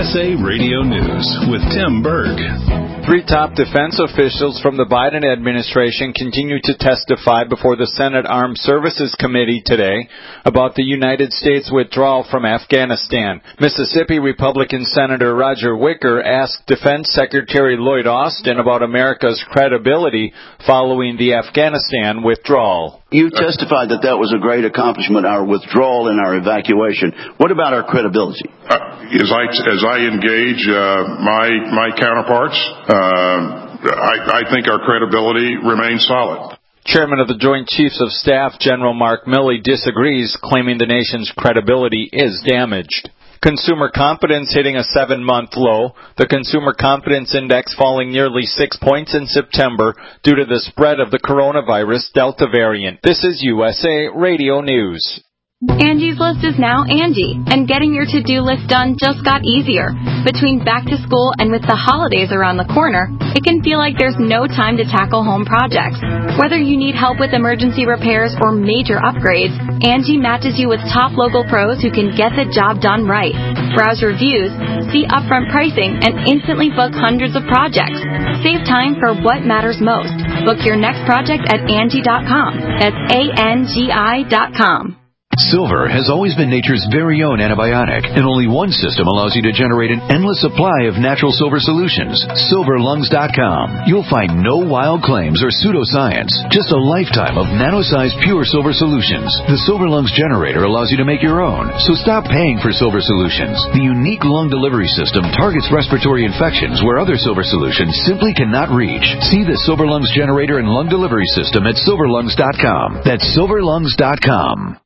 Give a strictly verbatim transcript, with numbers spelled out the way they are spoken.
S A Radio News with Tim Berg. Three top defense officials from the Biden administration continue to testify before the Senate Armed Services Committee today about the United States withdrawal from Afghanistan. Mississippi Republican Senator Roger Wicker asked Defense Secretary Lloyd Austin about America's credibility following the Afghanistan withdrawal. You testified that that was a great accomplishment, our withdrawal and our evacuation. What about our credibility? Uh, as I as I engage uh, my my counterparts, uh, I, I think our credibility remains solid. Chairman of the Joint Chiefs of Staff, General Mark Milley, disagrees, claiming the nation's credibility is damaged. Consumer confidence hitting a seven-month low, the Consumer Confidence Index falling nearly six points in September due to the spread of the coronavirus Delta variant. This is U S A Radio News. Angie's List is now Angie, and getting your to-do list done just got easier. Between back to school and with the holidays around the corner, it can feel like there's no time to tackle home projects. Whether you need help with emergency repairs or major upgrades, Angie matches you with top local pros who can get the job done right. Browse reviews, see upfront pricing, and instantly book hundreds of projects. Save time for what matters most. Book your next project at Angie dot com. That's A N G I dot com. Silver has always been nature's very own antibiotic, and only one system allows you to generate an endless supply of natural silver solutions. Silver Lungs dot com. You'll find no wild claims or pseudoscience, just a lifetime of nano-sized pure silver solutions. The Silver Lungs generator allows you to make your own, so stop paying for silver solutions. The unique lung delivery system targets respiratory infections where other silver solutions simply cannot reach. See the Silver Lungs generator and lung delivery system at Silver Lungs dot com. That's Silver Lungs dot com.